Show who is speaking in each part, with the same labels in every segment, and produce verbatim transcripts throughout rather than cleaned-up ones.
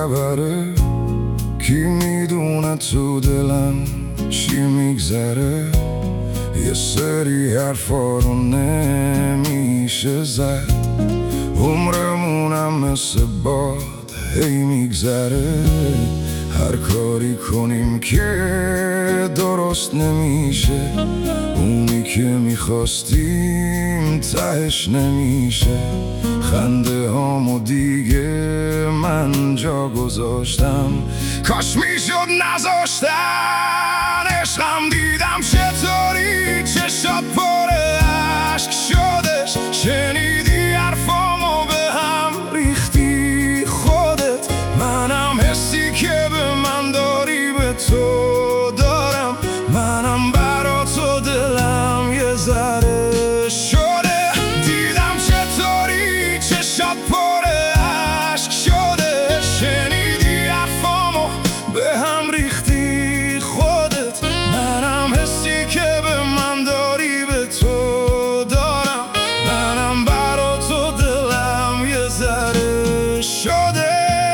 Speaker 1: خبره؟ کی میدونه تو دلم چی میگذره؟ یه سری حرفا رو نمیشه زد، عمرمونم مثل باد هی میگذره. هر کاری کنیم که درست نمیشه، اونی که میخواستیم تهش نمیشه. خنده هامو دیگه من جا گذاشتم، کاش میشد نذاشتن. عشقم دیدم چطوری چشات پر عشق شدش، شنیدی حرفامو به هم ریختی خودت. منم حسی که به من داری به تو دارم، منم برا تو دلم یه ذره شده. دیدم چطوری چشات پر عشق شده، شنیدی حرفامو به هم ریختی خودت. منم حسی که به من داری به تو دارم، منم برا تو دلم یه ذره شده.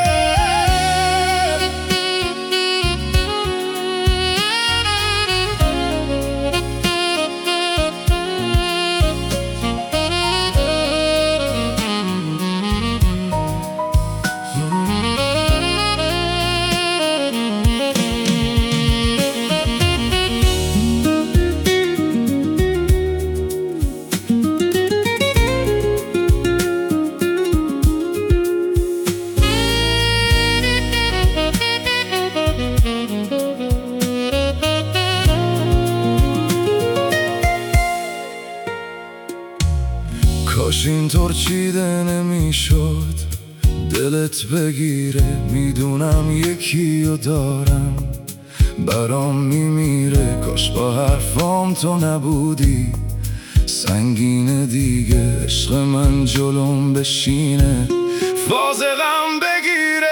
Speaker 1: کاش اینطور چیده نمیشد دلت بگیره. میدونم یکی رو دارم برام میمیره، کاش با حرفام تو نبودی سنگینه دیگه. عشق من جلوم بشینه، فاز غم بگیره.